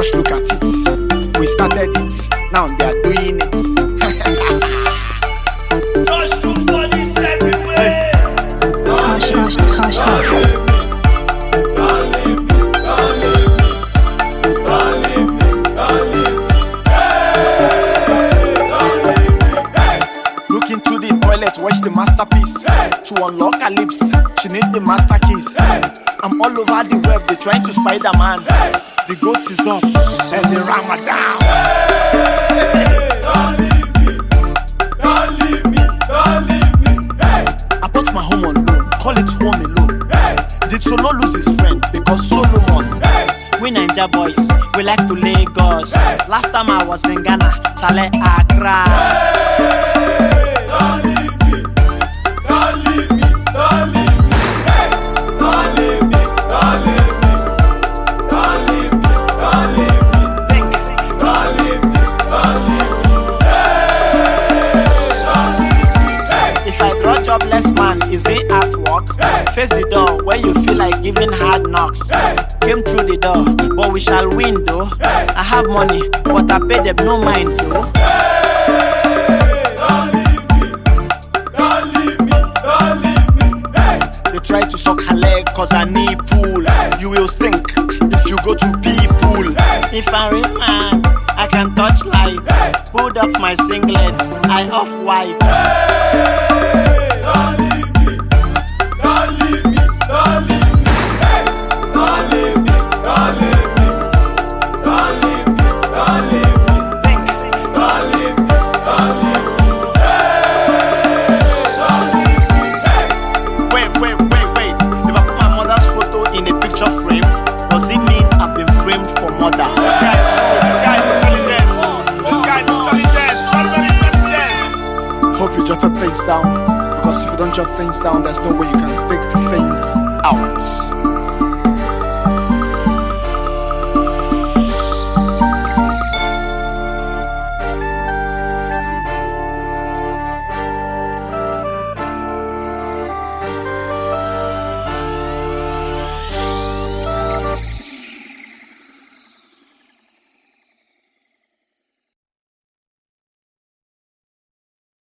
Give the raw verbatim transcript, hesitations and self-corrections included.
Just look at it. We started it. Now they are doing it. Just look for this everywhere. Hush, hush, hush, hush. Watch the masterpiece. Hey. To unlock her lips, she needs the master keys. Hey. I'm all over the web, they trying to Spider-Man. Hey. The goat is up and the ram are down. Hey. Don't leave me, don't leave me, don't leave me. Hey. I bought my home on loan, call it home alone. Hey. Did Solo lose his friend because Solomon? Hey. We Ninja boys, we like to Lagos. Hey. Last time I was in Ghana, Chale Accra. Hey. Don't leave jobless man, is it at work? Hey. Face the door when you feel like giving hard knocks. Hey. Came through the door, but we shall win though. Hey. I have money, but I pay them no mind though. Hey. Don't leave me, don't leave me, don't leave me. Hey. They try to suck her leg cause I need pool. Hey. You will stink if you go to pee pool. Hey. If I raise man, I can touch light. Hey. Pulled up my singlet, I off white. Hey. Don't leave me, don't leave me, don't leave me, hey. Don't leave me, don't leave me, don't leave me, don't leave me, think, don't leave me, don't leave me, hey. Don't leave me, hey. Wait, wait, wait, wait. If I put my mother's photo in a picture frame, does it mean I've been framed for murder? This guy is intelligent. This guy is intelligent. Very intelligent. Hope you jotted things down. Because if you don't jot things down, there's no way you can figure things out.